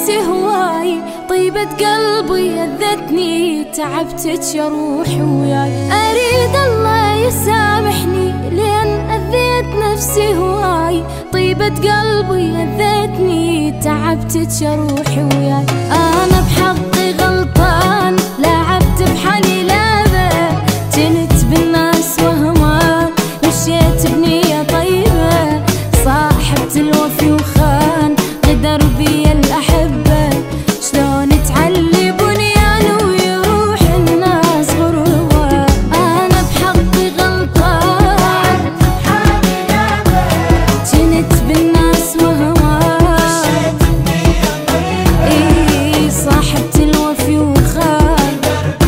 نفسي هواي، طيبة قلبي أذتني، تعبتك يا روحي وياي. أريد الله يسامحني لين أذيت نفسي هواي، طيبة قلبي أذتني، تعبتك يا روحي وياي. أنا بحقي غلطان، لعبت بحالي لعبة، جنت بالناس وهمان، مشيت بنية طيبة، صاحبت الوفي وخان، غدر بي الأحبة، شلون تعلي بنيان ويروح الناس غربة. أنا بحقي غلطان، جنت بالناس وهمان، إي صاحبت الوفي وخان،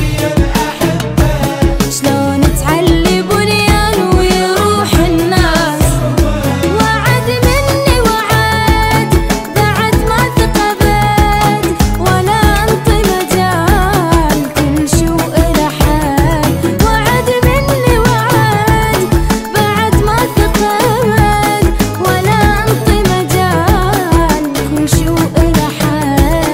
شلون تعلي بنيان ويروح الناس. وعد مني وعد، بعد ما ثقبت، ولا انطي مجال، كل شي وإله حال. وعد مني وعد، بعد ما ثقبت، ولا انطي مجال، كل شي وإله حال.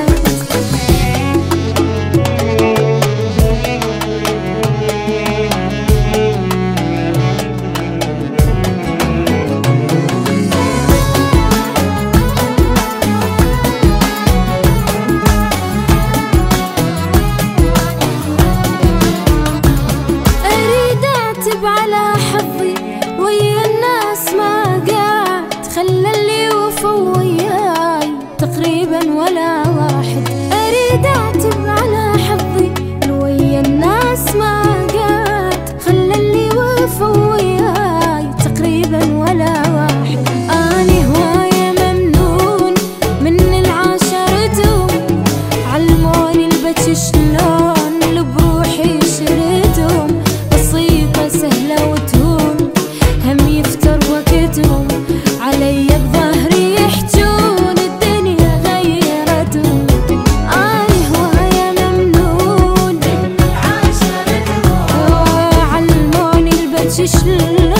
أريد أعتب على حظي ويا الناس، ما قعد خلى اللي وفى وياي تقريبا ولا واحد. أريد أعتب على حظي ويا الناس، ما قعد خلى اللي وفى وياي تقريبا ولا واحد. أني هواية ممنون من العاشرتهم، علموني البكي شلون لبروحي شريتهم، بسيطة سهلة وتهون، هم يفتر وقتهم، علي بظهري يحجون، الدنيا غيرتهم. أني هواية ممنون من عاشرتهم، علموني البكي شلون،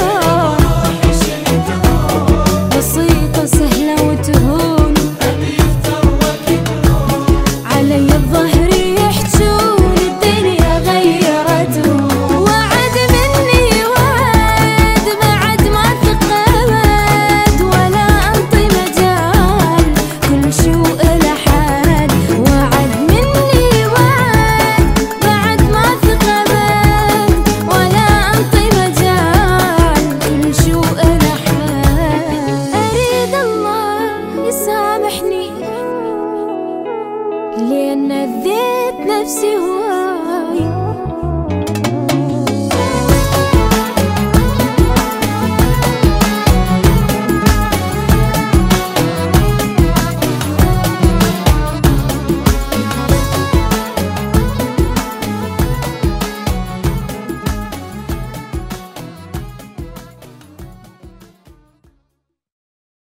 بسيطة سهلة وتهون، علي بظهري يحجون، الدنيا غيرتهم. وعد مني وعد، بعد ما ثقبت، ولا انطي مجال، كل شي وإله حال. وعد مني وعد، بعد ما ثقبت، ولا انطي مجال، كل شي وإله حال. أريد الله يسامحني لين أذيت نفسي هواي.